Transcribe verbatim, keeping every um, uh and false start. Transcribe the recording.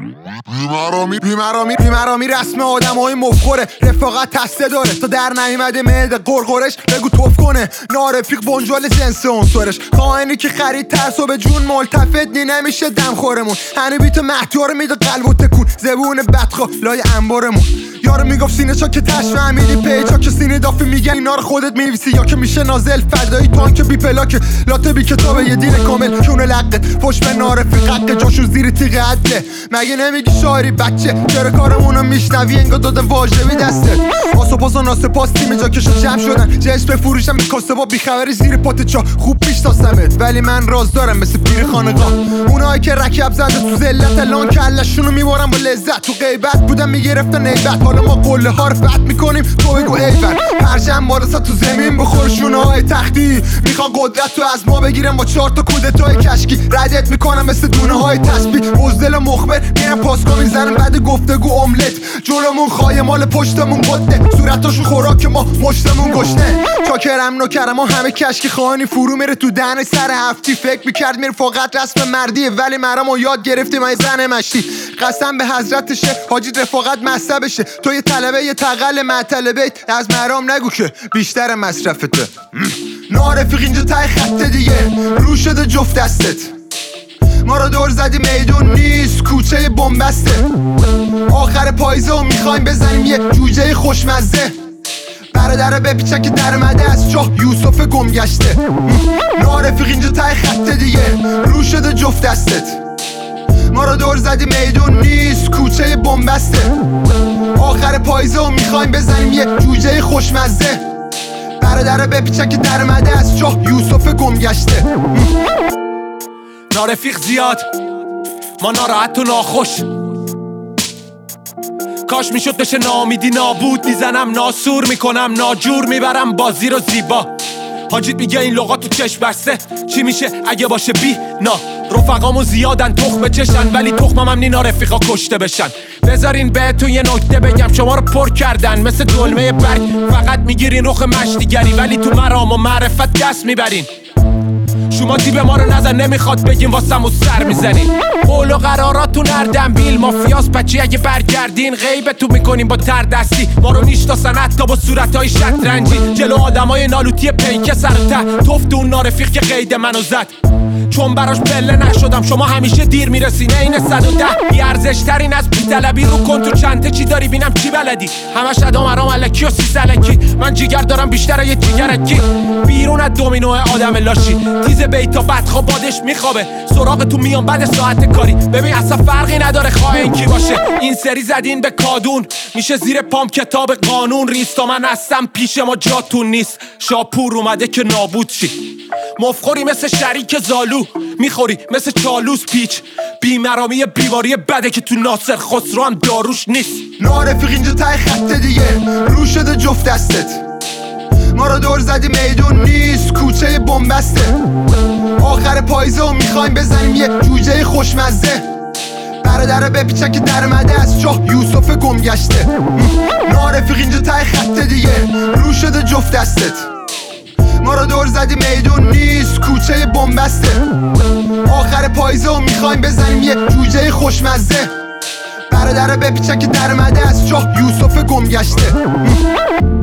بیمرامی بیمرامی بیمرامی رسم آدم های مفخوره، رفاقت تسته داره تا در نیومده معده قرقرش بگو توف کنه. نارفیق بنجال جنس عنصرش، خائنی که خرید ترسو به جون ملتفت نی نمیشه دم خورمون. هنو بیت مهدیار میده قلب و تکون، زبون بدخوا لای انبارمون. یارو میگفت سینه چا که تشت فهمیدی پیچا که سینه دافی میگن اینا رو خودت می‌نویسی یا که میشه نازل فدایی تانک بی پلاک لاته بی کتابه یه دیل کامل کونه لقت پشت به نارفیق حق جاشون زیر تیغ عدله. مگه نمیگی شاعری بچه چرا کارمونو میشنوی انگار داده واژه بی دستت. آسو پاس و ناسه پاس تیم جا کشو جمع شدن جشن بفروشم به کاسه با بیخبری زیر پات چا خوب پیش تاستمت. ولی من راز دارم مثل پیر خانقاه، اونایی که رکب زده تو ذلت الان کلشونو میبارن با لذت. تو غیبت بودم میگرفتن نیبت، حالا ما قله ها رو فتح میکنیم تو بگو ایول. پرچم بارسا تو زمین بخور شونه های تختی، میخوان قدرت تو از ما بگیرم با چهار تا کودتای کشکی. ردت میکنم مثل دونه های تسبیح، بزدل و مخبر میرم پاسکا میزنم بعد گفتگو املت. جلومون خواهی مال پشتمون قده، صورتاشون خوراک ما مشتمون گشنه. چاکرم نوکرم ما همه کشکی خواهانی فرو میره تو دهن سر هفتی. فکر میکرد میره فقط رسم مردیه ولی مرا ما یاد گرفتیم ای زن مشتی. قسم به حضرتشه حاجی رفاقت مذهبشه، تو یه طلبه یه تقل معطلبه از مرام نگو که بیشتر مصرفته. نارفیق اینجا تای خطه دیگه رو شده جفت دستت. ما رو دور زدی میدون نیست کوچه بنبسته. آخر پاییزه و میخوایم بزنیم یه جوجه خوشمزه. برادر بپیچه که درمده از چاه یوسف گم گشته. نارفیق اینجا تای خطه دیگه رو شده جفت دستت. ما رو دور زدی میدون نیست کوچه بنبسته. آخر پاییزه و میخوایم بزنیم یه جوجه خوشمزه. برادر بپیچه که درمده از چاه یوسف گم گشته. نارفیق زیاد ما ناراحت و ناخوش، کاش میشد بشه نامیدی نابود. میزنم ناسور میکنم ناجور میبرم بازی رو زیبا. حاجیت میگه این لغات تو چشم بسته، چی میشه اگه باشه بی نا. رفقامو زیادن تخمه چشن ولی تخمم هم نینا رفیقا کشته بشن. بذارین بهتون یه نکته بگم، شما رو پر کردن مثل دلمه برگ. فقط میگیرین رخ مشتیگری ولی تو مرام و معرفت دست میبرین. شما دیب ما رو نزن نمیخواد بگیم واسمو سر میزنین. قول و قراراتون اردن بیل مافیاس بچه اگه برگردین غیبتون میکنیم با تر دستی. ما رو میشناسن حتی با صورتهای شطرنجی، جلو آدمای نالوتی پیکه سر ته توفت اون نارفیق که قید منو زد. چون براش پله نشدم شما همیشه دیر میرسین این صد و ده. بیارزش ترین از بی‌طلبی رو کن تو چنته چی داری بینم چی بلدی. همش ادا مرام الکی و سیس الکی، من جیگر دارم بیشتر یه جیگرکی. بیرون از دومینوه آدم لاشی تیز بیتا بدخواب بادش میخوابه. سراغ تو میام بعد ساعت کاری، ببین اصلا فرقی نداره خواهین کی باشه. این سری زدین به کادون میشه زیر پام کتاب قانون. ریستا من هستم پیش ما جاتون نیست. شاپور اومده که نابود شی. مفخوری مثل شریک زالو، میخوری مثل چالوس پیچ. بیمرامی بیواری بده که تو ناصر خسرو هم داروش نیست. نارفیق اینجا تای خطه دیگه رو شده جفت دستت. ما رو دور زدی میدون نیست کوچه بنبسته. آخر پاییزه و میخوایم بزنیم یه جوجه خوشمزه. برادر بپیچه که درمده از چاه یوسف گم گشته. نارفیق اینجا تای خطه دیگه رو شده جفت دستت. ما رو دور زدی میدون نیست کوچه بنبسته. آخر پاییزه و میخوایم بزنیم یه جوجه خوشمزه. برادر بپیچه که درمده از چاه یوسف گم گشته.